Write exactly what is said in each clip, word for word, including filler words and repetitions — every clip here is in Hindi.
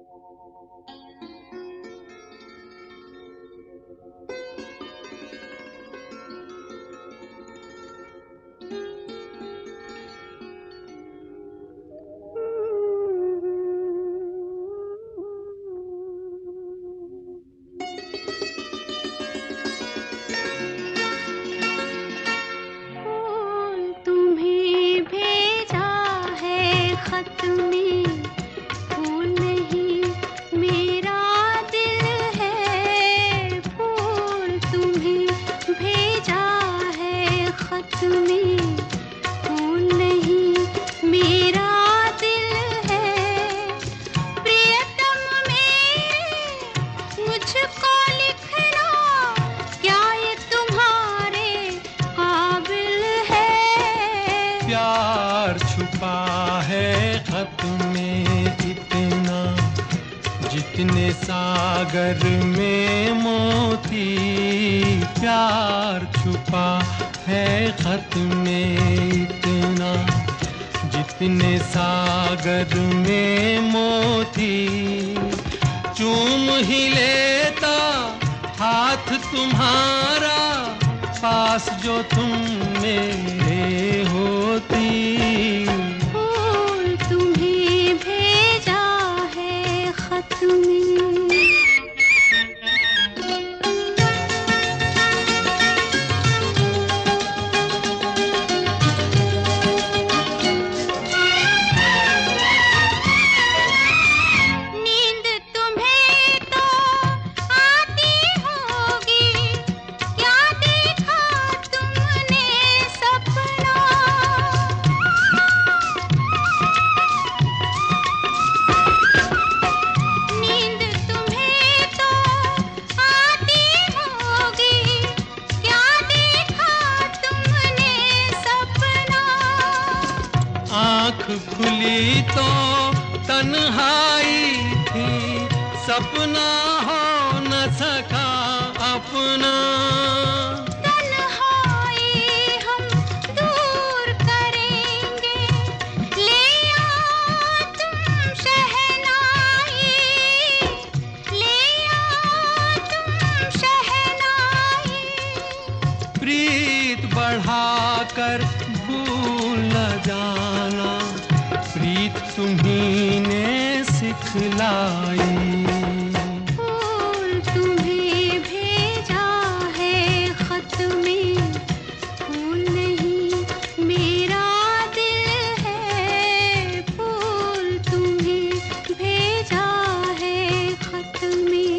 प्यार छुपा है खत में इतना, जितने सागर में मोती। प्यार छुपा है खत में इतना, जितने सागर में मोती। चूम ही लेता हाथ तुम्हारा, पास जो तुम मेरे होती। फूल तुम्हें भेजा है खत में। आँख खुली तो तन्हाई थी, सपना हो न सका अपना। तन्हाई हम दूर करेंगे, ले आओ तुम शहनाई, ले आओ तुम शहनाई। प्रीत बढ़ाकर भूल न जाना, प्रीत तुम्ही ने सिखलाई। फूल तुम्हें भेजा है खत में, फूल नहीं मेरा दिल है। फूल तुम्हें भेजा है खत में।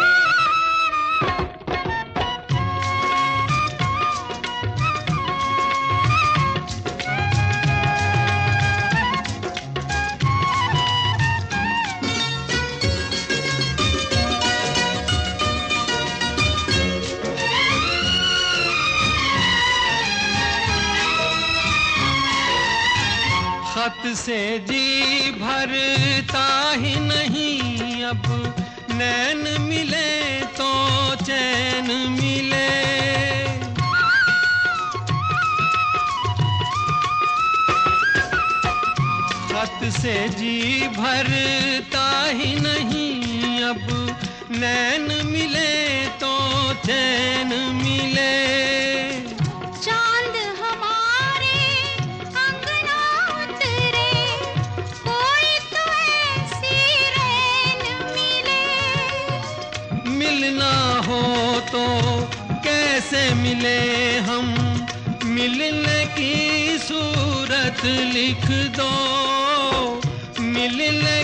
खत से जी भरता ही नहीं, अब नैन मिले तो चैन मिले। खत से जी भरता ही नहीं, अब नैन मिले तो चैन मिले। मिलना हो तो कैसे मिले हम, मिलने की सूरत लिख दो। मिलने